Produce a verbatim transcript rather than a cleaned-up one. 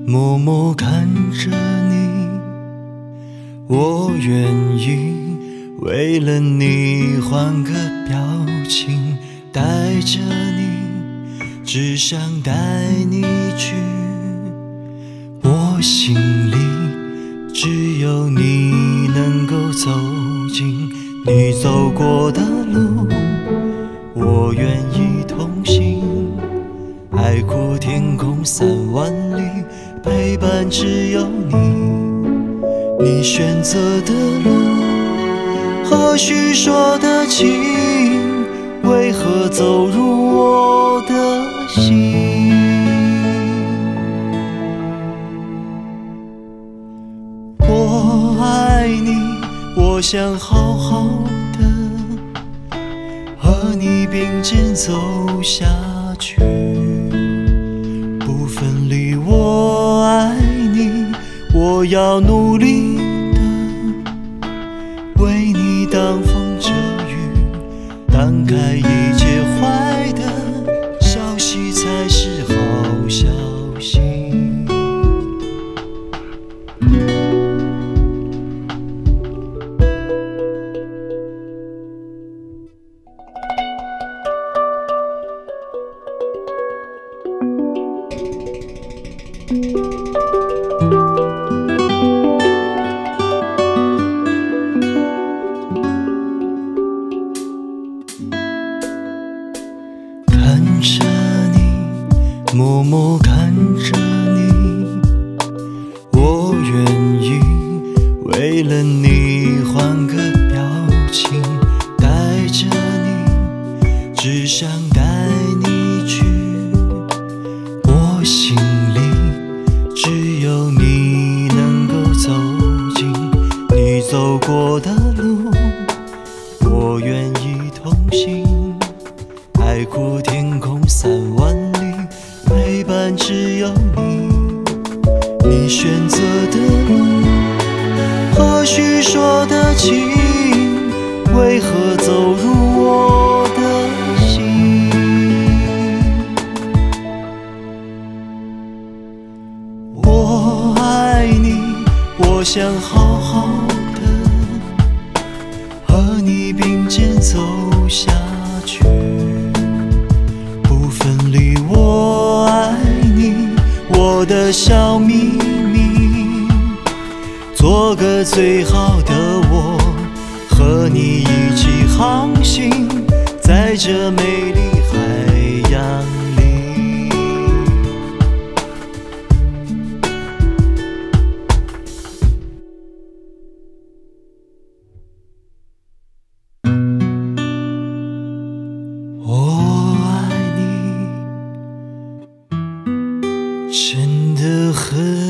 默默看着你，我愿意为了你换个表情，带着你，只想带你去，我心里只有你能够走进，你走过的路我愿意同行，海阔天空三万里，陪伴只有你，你选择的路何须说的情，为何走入我的心？我爱你，我想好好的和你并肩走下去，不分离。我爱你，我要努力的为你挡风遮雨，挡开一切坏的消息才是好消息。看着你，默默看着你，我愿意为了你换个表情，带着你，只想带你去，我心里只有你能够走进，你走过的路我愿意同行，海阔天空三万里，陪伴只有你，你选择的路何须说的情，为何走入我的心？我爱你，我想好好的和你并肩走下去，不分离。我爱你，我的小秘密，做个最好的我，和你一起航行在这美丽海洋里。我爱你，真的很